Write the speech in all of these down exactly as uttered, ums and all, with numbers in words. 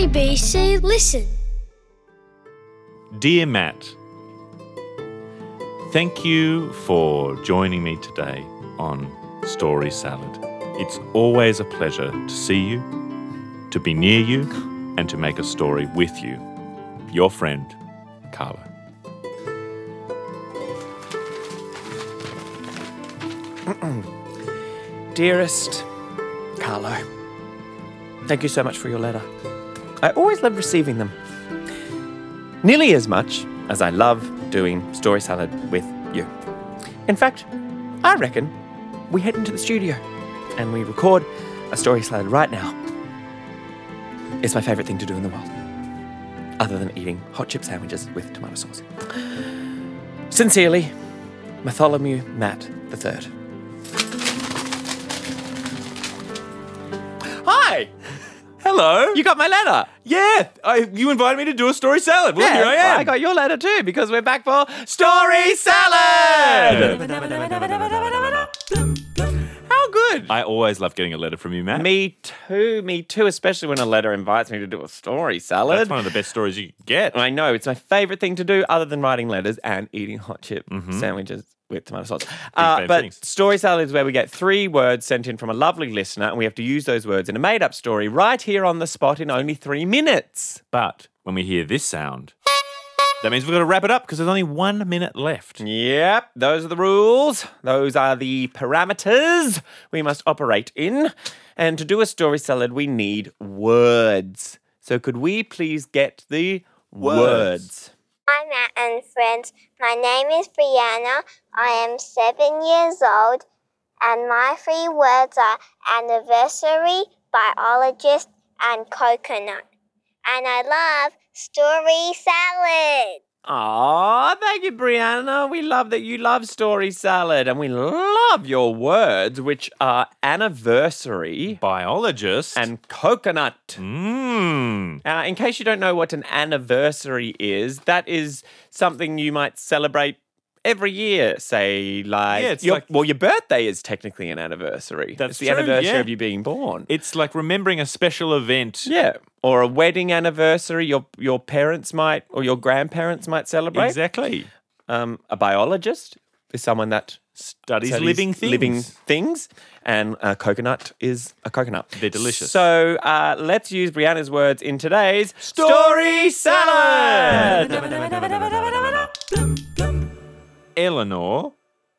A B C Listen. Dear Matt, thank you for joining me today on Story Salad. It's always a pleasure to see you, to be near you, and to make a story with you. Your friend, Carla. Dearest Carlo, thank you so much for your letter. I always love receiving them. Nearly as much as I love doing Story Salad with you. In fact, I reckon we head into the studio and we record a Story Salad right now. It's my favourite thing to do in the world, other than eating hot chip sandwiches with tomato sauce. Sincerely, Bartholomew Matt the Third. Hi! Hello. You got my letter? Yeah, I, you invited me to do a Story Salad. Well, here I am. I got your letter too, because we're back for Story Salad! How good! I always love getting a letter from you, Matt. Me too, me too, especially when a letter invites me to do a story salad. That's one of the best stories you can get. I know, it's my favourite thing to do other than writing letters and eating hot chip Mm-hmm. sandwiches with tomato sauce. Uh, fave but things. Story Salad is where we get three words sent in from a lovely listener and we have to use those words in a made-up story right here on the spot in only three minutes. But when we hear this sound, that means we've got to wrap it up because there's only one minute left. Yep, those are the rules. Those are the parameters we must operate in. And to do a story salad, we need words. So could we please get the words? Words. Hi, Matt and friends. My name is Brianna. I am seven years old, and my three words are anniversary, biologist, and coconut. And I love story salad. Aw, thank you, Brianna. We love that you love story salad. And we love your words, which are anniversary Biologist. and coconut. Mmm. Uh, in case you don't know what an anniversary is, that is something you might celebrate every year. Say, like, Yeah, it's your, like- well, your birthday is technically an anniversary. That's it's the true, anniversary yeah. of you being born. It's like remembering a special event. Yeah, or a wedding anniversary. Your your parents might or your grandparents might celebrate. Exactly. Um, a biologist is someone that Studies, studies living things. living things, and a coconut is a coconut. They're delicious. So uh, let's use Brianna's words in today's Story Salad. Eleanor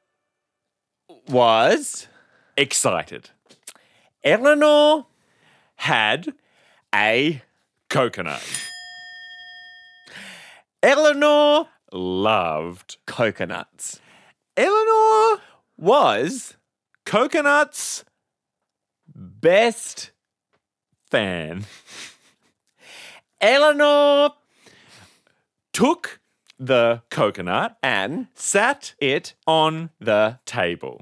Was excited. Eleanor Had a coconut. Eleanor Loved. coconuts? Eleanor Was coconuts best fan. Eleanor Took the coconut. and Sat it on the table.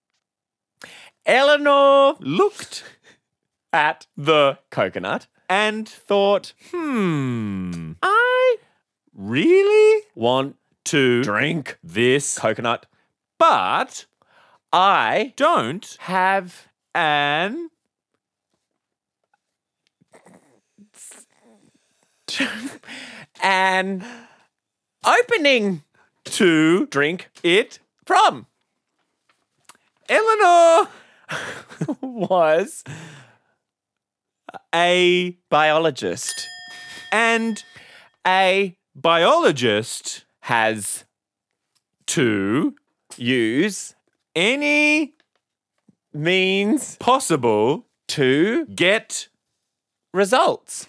Eleanor Looked at the coconut and thought, hmm. I Really? want To drink this, coconut. but I don't have an an opening to drink it. from Eleanor was a biologist. and A biologist has to use any means possible to get results.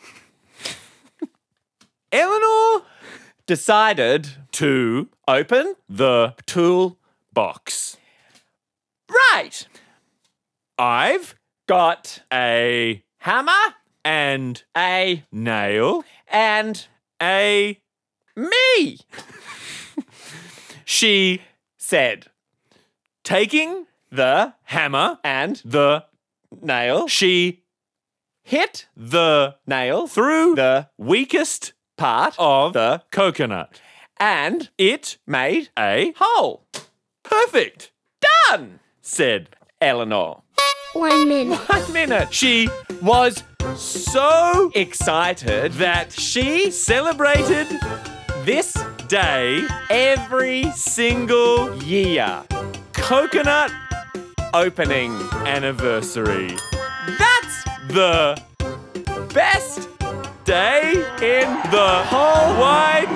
Eleanor Decided to open the tool box. right. I've Got a hammer, and a nail, and a me, she said taking the hammer and the nail she hit the nail through the weakest part of the coconut. and It made a hole. perfect, Done, said Eleanor. One minute. One minute. she Was so excited that she celebrated this day every single year. coconut Opening. anniversary. That's The best day in the whole wide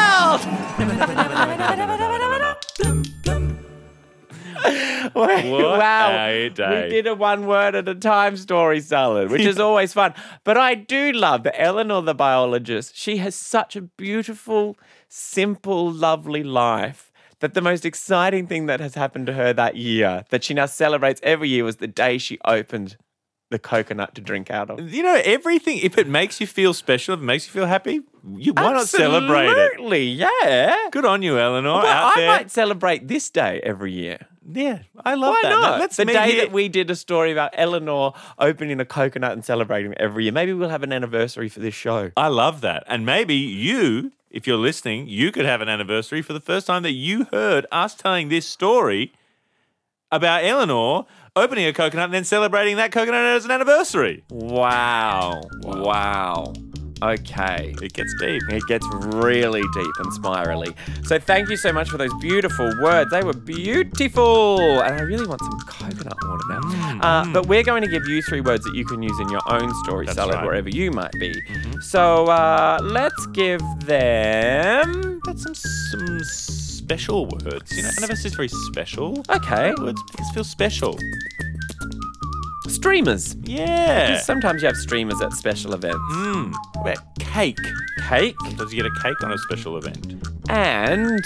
What wow. a day. We did a one word at a time story salad, which is always fun. But I do love that Eleanor, the biologist, she has such a beautiful, simple, lovely life that the most exciting thing that has happened to her that year, that she now celebrates every year, was the day she opened the coconut to drink out of. You know, everything, if it makes you feel special, if it makes you feel happy, you why not celebrate it? Absolutely, yeah. Good on you, Eleanor, Well, out I there. might celebrate this day every year. Yeah, I love Why that. not? Let's the meet day here. that we did a story about Eleanor opening a coconut and celebrating it every year. Maybe we'll have an anniversary for this show. I love that. And maybe you, if you're listening, you could have an anniversary for the first time that you heard us telling this story about Eleanor opening a coconut and then celebrating that coconut as an anniversary. Wow. Wow. Okay. It gets deep. It gets really deep and spirally. So thank you so much for those beautiful words. They were beautiful. And I really want some coconut water now. Mm, uh, mm. But we're going to give you three words that you can use in your own story That's salad, right. wherever you might be. Mm-hmm. So uh, let's give them... That's some some special words. You know, anniversary is very special. Okay. Words make us feel special. Streamers. Yeah. Sometimes you have streamers at special events. Mm. What about cake? Cake Sometimes you get a cake on a special event. and...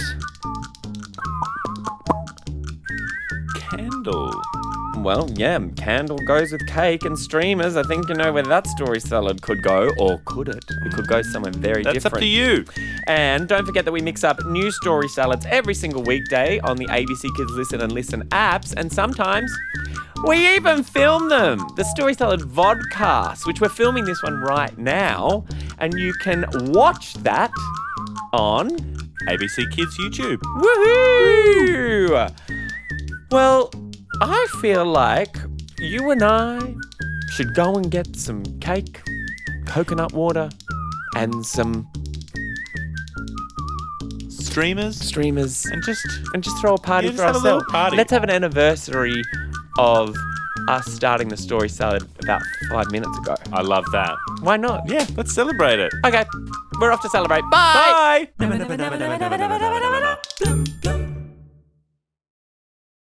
Candle. Well, yeah, candle goes with cake and streamers. I think you know where that story salad could go, or could it? It could go somewhere very That's different. up to you. And don't forget that we mix up new story salads every single weekday on the A B C Kids Listen and Listen apps, and sometimes we even film them. The Story Salad Vodcast, which we're filming this one right now, and you can watch that on A B C Kids YouTube. Woohoo! Well, I feel like you and I should go and get some cake, coconut water, and some Streamers. streamers, And just and just throw a party Yeah, for just have a little ourselves. party. Let's have an anniversary of us starting the story salad about five minutes ago. I love that. Why not? Yeah, let's celebrate it. Okay, we're off to celebrate. Bye. Bye.